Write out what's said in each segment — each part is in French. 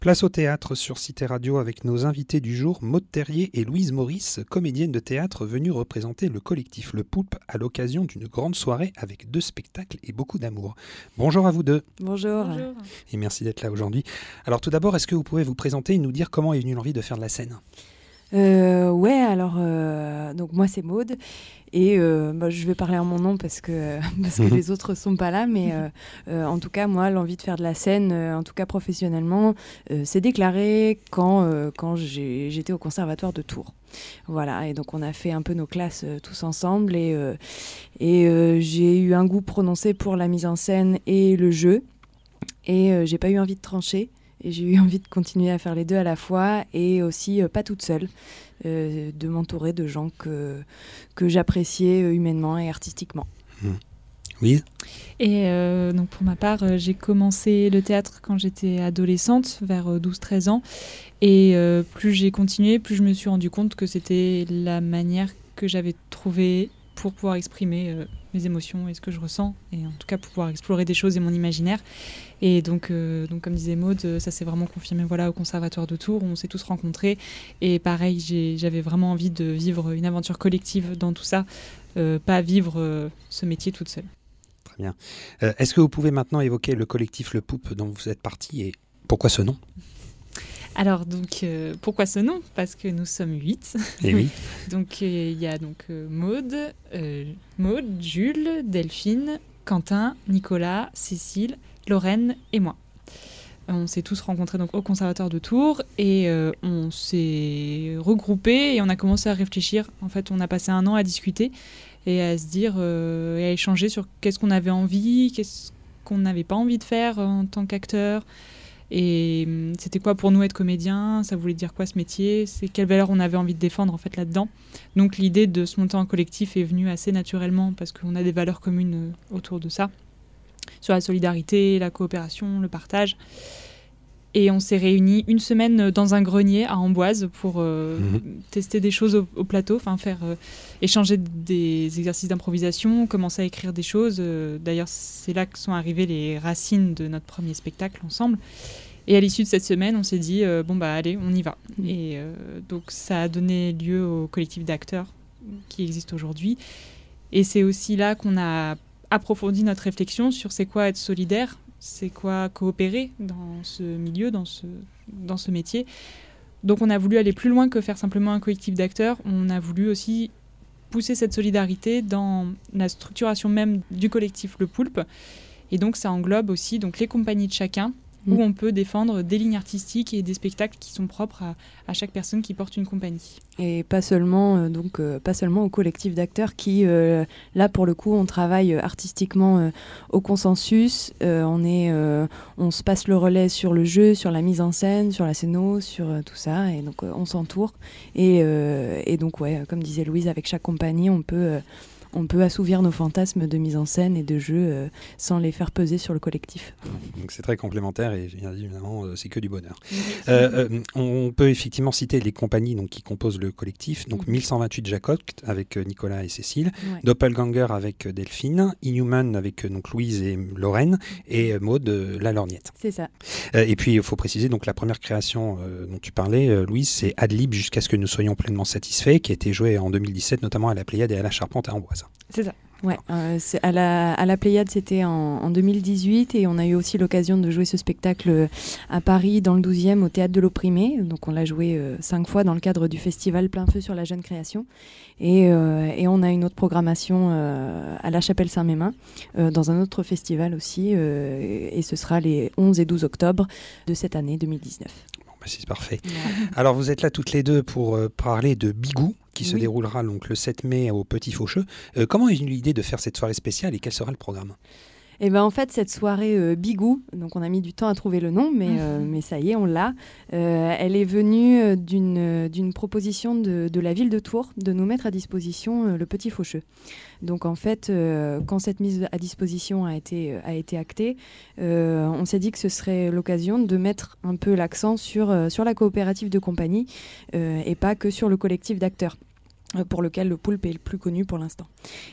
Place au théâtre sur Cité Radio avec nos invités du jour, Maude Terrier et Louise Maurice, comédiennes de théâtre venues représenter le collectif Le Poulpe à l'occasion d'une grande soirée avec 2 spectacles et beaucoup d'amour. Bonjour à vous deux. Bonjour. Bonjour. Et merci d'être là aujourd'hui. Alors tout d'abord, est-ce que vous pouvez vous présenter et nous dire comment est venue l'envie de faire de la scène ? Donc moi c'est Maude et je vais parler en mon nom parce que les autres sont pas là, mais en tout cas moi l'envie de faire de la scène, en tout cas professionnellement, s'est déclarée quand j'étais au conservatoire de Tours. Voilà, et donc on a fait un peu nos classes tous ensemble et j'ai eu un goût prononcé pour la mise en scène et le jeu et j'ai pas eu envie de trancher. Et j'ai eu envie de continuer à faire les deux à la fois et aussi pas toute seule, de m'entourer de gens que j'appréciais humainement et artistiquement. Oui. Et donc pour ma part, j'ai commencé le théâtre quand j'étais adolescente, vers 12-13 ans. Et plus j'ai continué, plus je me suis rendu compte que c'était la manière que j'avais trouvée pour pouvoir exprimer mes émotions et ce que je ressens, et en tout cas pour pouvoir explorer des choses et mon imaginaire. Et donc comme disait Maude, ça s'est vraiment confirmé au Conservatoire de Tours, où on s'est tous rencontrés. Et pareil, j'avais vraiment envie de vivre une aventure collective dans tout ça, pas vivre ce métier toute seule. Très bien. Est-ce que vous pouvez maintenant évoquer le collectif Le Poulpe dont vous êtes partie et pourquoi ce nom ? Alors donc pourquoi ce nom ? Parce que nous sommes 8. Eh oui. Donc il y a Maude, Jules, Delphine, Quentin, Nicolas, Cécile, Lorraine et moi. On s'est tous rencontrés donc au Conservatoire de Tours et on s'est regroupés et on a commencé à réfléchir. En fait, on a passé un an à discuter et à se dire et à échanger sur qu'est-ce qu'on avait envie, qu'est-ce qu'on n'avait pas envie de faire en tant qu'acteur. Et c'était quoi pour nous être comédien, ça voulait dire quoi ce métier, c'est quelles valeurs on avait envie de défendre en fait là-dedans. Donc l'idée de se monter en collectif est venue assez naturellement parce qu'on a des valeurs communes autour de ça, sur la solidarité, la coopération, le partage. Et on s'est réunis une semaine dans un grenier à Amboise pour tester des choses au plateau, faire échanger des exercices d'improvisation, commencer à écrire des choses. D'ailleurs, c'est là que sont arrivées les racines de notre premier spectacle ensemble. Et à l'issue de cette semaine, on s'est dit, allez, on y va. Et donc, ça a donné lieu au collectif d'acteurs qui existe aujourd'hui. Et c'est aussi là qu'on a approfondi notre réflexion sur c'est quoi être solidaire, c'est quoi coopérer dans ce milieu, dans ce métier. Donc on a voulu aller plus loin que faire simplement un collectif d'acteurs. On a voulu aussi pousser cette solidarité dans la structuration même du collectif Le Poulpe. Et donc ça englobe aussi les compagnies de chacun, où on peut défendre des lignes artistiques et des spectacles qui sont propres à chaque personne qui porte une compagnie. Et pas seulement au collectif d'acteurs qui, là pour le coup, on travaille artistiquement au consensus. On se passe le relais sur le jeu, sur la mise en scène, sur la scéno, sur tout ça. Et donc on s'entoure. Et donc comme disait Louise, avec chaque compagnie, on peut assouvir nos fantasmes de mise en scène et de jeu sans les faire peser sur le collectif. Donc c'est très complémentaire et évidemment c'est que du bonheur. On peut effectivement citer les compagnies qui composent le collectif. Donc 1128 Jacob avec Nicolas et Cécile, Doppelganger avec Delphine, Inhuman avec Louise et Lorraine et Maude la Lorgnette. C'est ça. Et puis il faut préciser la première création dont tu parlais, Louise, c'est Adlib jusqu'à ce que nous soyons pleinement satisfaits, qui a été joué en 2017 notamment à la Pléiade et à la Charpente à Amboise. C'est ça. Ouais, à la Pléiade, c'était en 2018 et on a eu aussi l'occasion de jouer ce spectacle à Paris, dans le 12e, au Théâtre de l'Opprimé. Donc on l'a joué 5 fois dans le cadre du festival Plein Feu sur la Jeune Création. Et on a une autre programmation à la Chapelle Saint-Mémin, dans un autre festival aussi. Et ce sera les 11 et 12 octobre de cette année 2019. C'est parfait. Ouais. Alors vous êtes là toutes les deux pour parler de Bigou, qui se déroulera le 7 mai au Petit Faucheux. Comment est venue l'idée de faire cette soirée spéciale et quel sera le programme ? Et ben en fait, cette soirée Bigou, donc on a mis du temps à trouver le nom, mais ça y est, on l'a. Elle est venue d'une proposition de la ville de Tours de nous mettre à disposition le Petit Faucheux. Donc en fait, quand cette mise à disposition a été actée, on s'est dit que ce serait l'occasion de mettre un peu l'accent sur la coopérative de compagnie et pas que sur le collectif d'acteurs. pour lequel le Poulpe est le plus connu pour l'instant.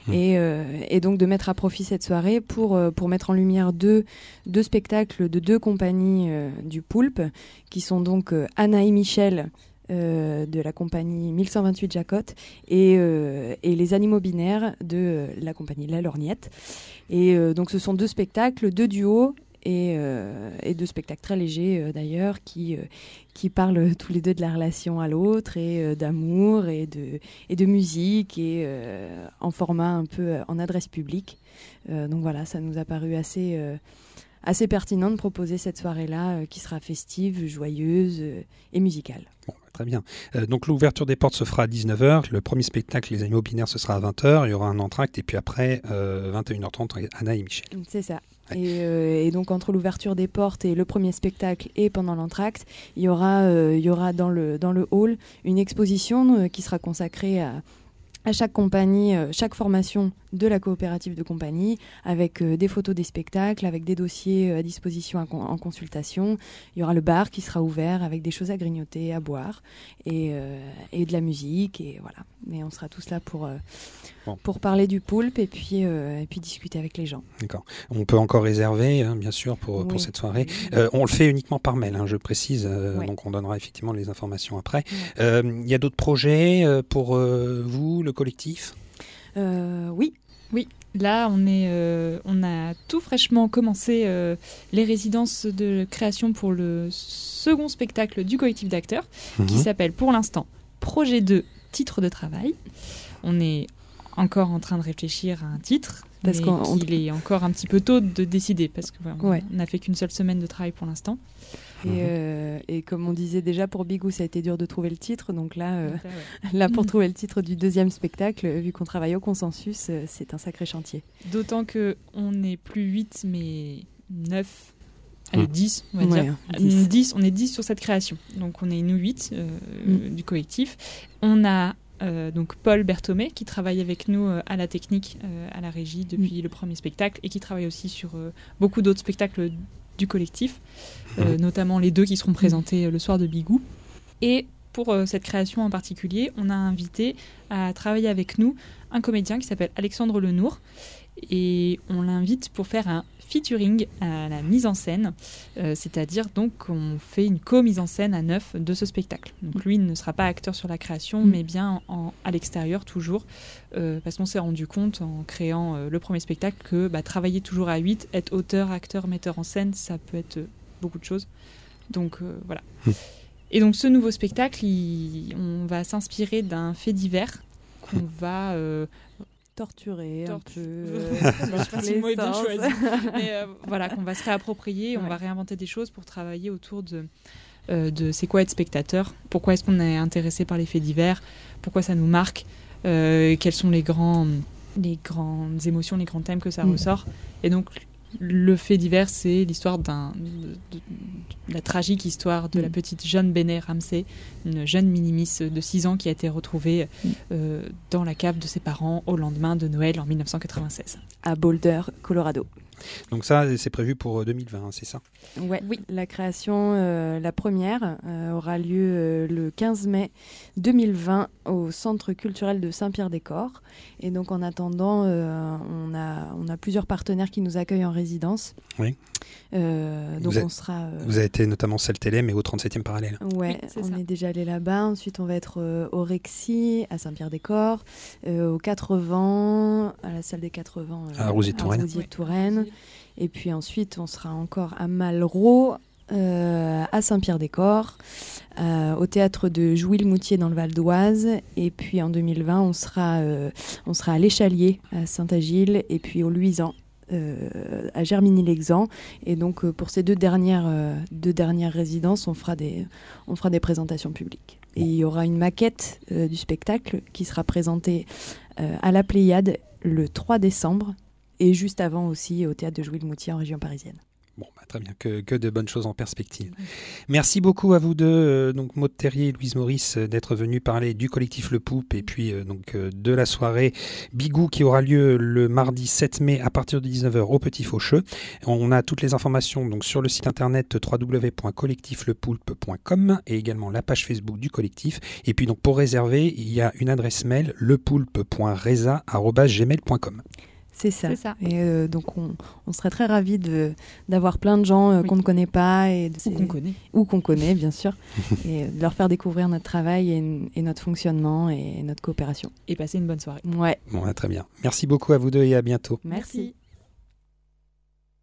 Et donc de mettre à profit cette soirée pour mettre en lumière deux spectacles de 2 compagnies du Poulpe, qui sont donc Anna et Michel de la compagnie 1128 Jacotte et les Animaux Binaires de la compagnie La Lorgnette. Et donc ce sont 2 spectacles, 2 duos, et 2 spectacles très légers d'ailleurs qui parlent tous les deux de la relation à l'autre et d'amour et de musique et en format un peu en adresse publique. Donc voilà, ça nous a paru assez pertinent de proposer cette soirée-là qui sera festive, joyeuse et musicale. Bon, très bien. Donc l'ouverture des portes se fera à 19h. Le premier spectacle, Les Animaux Binaires, ce sera à 20h. Il y aura un entracte et puis après, 21h30, Anna et Michel. C'est ça. Et donc entre l'ouverture des portes et le premier spectacle et pendant l'entracte, il y aura dans le hall une exposition qui sera consacrée à chaque compagnie, chaque formation de la coopérative de compagnie, avec des photos des spectacles, avec des dossiers à disposition en consultation. Il y aura le bar qui sera ouvert avec des choses à grignoter, à boire et de la musique. Et voilà. Mais on sera tous là pour parler du Poulpe et puis discuter avec les gens. D'accord. On peut encore réserver, bien sûr, pour cette soirée. On le fait uniquement par mail, je précise. Donc on donnera effectivement les informations après. Il y a d'autres projets pour vous, le collectif ? Oui. Là, on a tout fraîchement commencé les résidences de création pour le second spectacle du collectif d'acteurs, qui s'appelle pour l'instant Projet 2, titre de travail. On est encore en train de réfléchir à un titre, parce qu'il est encore un petit peu tôt de décider, parce qu'on n'a fait qu'une seule semaine de travail pour l'instant. Et comme on disait déjà, pour Bigou, ça a été dur de trouver le titre. Donc là, pour trouver le titre du deuxième spectacle, vu qu'on travaille au consensus, c'est un sacré chantier. D'autant qu'on n'est plus 8, mais 9, allez, 10, on va dire. 10. On est 10 sur cette création. Donc on est nous 8 du collectif. On a donc Paul Berthomé qui travaille avec nous à la technique, à la régie depuis le premier spectacle, et qui travaille aussi sur beaucoup d'autres spectacles du collectif, notamment les 2 qui seront présentés le soir de Bigou. Et pour cette création en particulier, on a invité à travailler avec nous un comédien qui s'appelle Alexandre Lenour, et on l'invite pour faire un featuring à la mise en scène, c'est-à-dire donc on fait une co-mise en scène à 9 de ce spectacle. Donc lui ne sera pas acteur sur la création, mais bien à l'extérieur toujours, parce qu'on s'est rendu compte en créant le premier spectacle que travailler toujours à 8, être auteur, acteur, metteur en scène, ça peut être beaucoup de choses. Donc voilà. Et donc ce nouveau spectacle, on va s'inspirer d'un fait divers qu'on va... torturer un peu. Je sais pas si le mot est bien choisi. Mais voilà, qu'on va se réapproprier, on va réinventer des choses pour travailler autour de c'est quoi être spectateur, pourquoi est-ce qu'on est intéressé par les faits divers, pourquoi ça nous marque, quelles sont les grandes émotions, les grands thèmes que ça ressort. Et donc le fait divers, c'est l'histoire de la tragique histoire de la petite Jeanne Benet Ramsey, une jeune minimis de 6 ans qui a été retrouvée dans la cave de ses parents au lendemain de Noël en 1996. À Boulder, Colorado. Donc ça, c'est prévu pour 2020, c'est ça ? Oui, la création, la première, aura lieu le 15 mai 2020 au Centre culturel de Saint-Pierre-des-Corps. Et donc en attendant, on a plusieurs partenaires qui nous accueillent en résidence. Oui. Donc on sera... Vous avez été notamment Celle-Télé, et au 37e parallèle. Oui, on est déjà allé là-bas. Ensuite, on va être au Rexy, à Saint-Pierre-des-Corps, aux 80, à la salle des 80, à Rousier-Touraine. Et puis ensuite, on sera encore à Malraux, à Saint-Pierre-des-Corps, au théâtre de Jouy-le-Moutier dans le Val d'Oise. Et puis en 2020, on sera à l'Échalier, à Saint-Agile, et puis au Luisan, à Germigny-l'Exempt. Et donc pour ces deux dernières résidences, on fera des présentations publiques. Et il y aura une maquette du spectacle qui sera présentée à la Pléiade le 3 décembre, et juste avant aussi au théâtre de Jouy-le-Moutier en région parisienne. Bon, très bien, que de bonnes choses en perspective. Merci beaucoup à vous deux, donc Maud Terrier et Louise Maurice, d'être venus parler du collectif Le Poulpe et puis de la soirée Bigou qui aura lieu le mardi 7 mai à partir de 19h au Petit Faucheux. On a toutes les informations donc, sur le site internet www.collectiflepoulpe.com et également la page Facebook du collectif. Et puis donc pour réserver, il y a une adresse mail lepoulpe.reza@gmail.com. C'est ça. Et donc on serait très ravis d'avoir plein de gens qu'on ne connaît pas ou qu'on connaît bien sûr, et de leur faire découvrir notre travail et notre fonctionnement et notre coopération. Et passer une bonne soirée. Ouais. Bon, très bien. Merci beaucoup à vous deux et à bientôt. Merci.